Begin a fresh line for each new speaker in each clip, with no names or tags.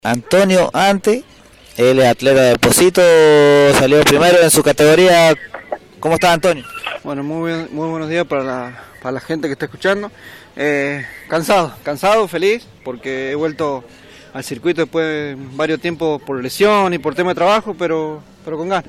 Antonio Ante, él es atleta de Pocito, salió primero en su categoría. ¿Cómo está, Antonio?
Bueno, muy buenos días para la gente que está escuchando. Cansado, feliz, porque he vuelto al circuito después de varios tiempos por lesión y por tema de trabajo, pero con ganas.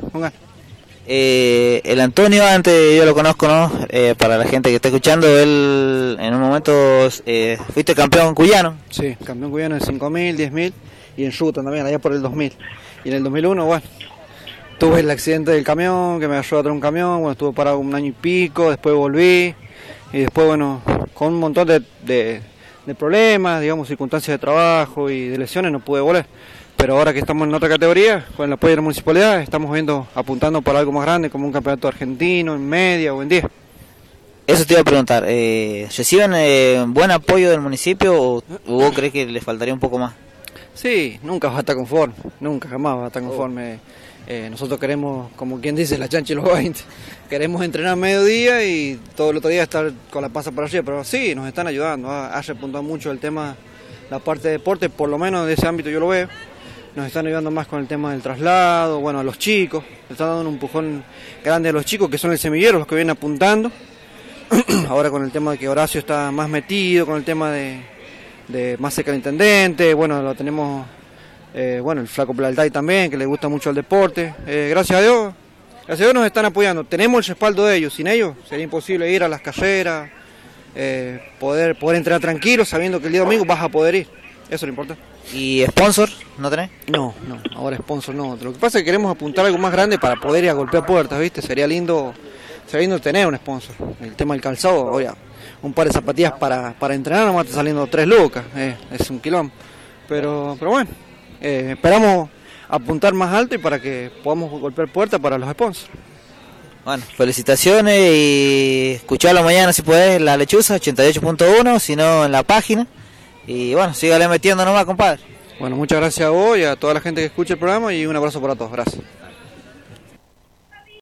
El Antonio Ante, yo lo conozco, ¿no? Para la gente que está escuchando, él en un momento fuiste campeón cuyano.
Sí, campeón cuyano en 5.000, 10.000 y en Yuta también, allá por el 2000. Y en el 2001, bueno, tuve el accidente del camión, que me ayudó a traer un camión, bueno, estuve parado un año y pico, después volví, y después, bueno, con un montón de problemas, digamos, circunstancias de trabajo y de lesiones, no pude volver. Pero ahora que estamos en otra categoría, con el apoyo de la municipalidad, estamos apuntando para algo más grande, como un campeonato argentino, en media o en 10.
Eso te iba a preguntar, ¿reciben buen apoyo del municipio o vos crees que les faltaría un poco más?
Sí, nunca va a estar conforme, nunca, jamás va a estar conforme. Nosotros queremos, como quien dice, la chancha y los 20. Queremos entrenar mediodía y todo el otro día estar con la panza para arriba, pero sí, nos están ayudando. Ha repuntado mucho el tema, la parte de deporte, por lo menos de ese ámbito yo lo veo. Nos están ayudando más con el tema del traslado, bueno, a los chicos. Le están dando un empujón grande a los chicos, que son el semillero, los que vienen apuntando. Ahora con el tema de que Horacio está más metido, con el tema de más cerca del intendente, bueno, lo tenemos, el flaco Plaltay también, que le gusta mucho el deporte. Gracias a Dios nos están apoyando. Tenemos el respaldo de ellos, sin ellos sería imposible ir a las carreras, poder entrenar tranquilo, sabiendo que el día domingo vas a poder ir. Eso es lo importante.
¿Y sponsor no tenés?
No, ahora sponsor no. Lo que pasa es que queremos apuntar a algo más grande para poder ir a golpear puertas, ¿viste? Sería lindo tener un sponsor. El tema del calzado, oye, un par de zapatillas para entrenar nomás está saliendo 3 lucas, es un quilombo. Pero bueno, esperamos apuntar más alto y para que podamos golpear puertas para los sponsors.
Bueno, felicitaciones y escucharlo mañana si podés en La Lechuza 88.1, si no en la página. Y bueno, sígale metiendo nomás, compadre.
Bueno, muchas gracias a vos y a toda la gente que escucha el programa y un abrazo para todos. Gracias.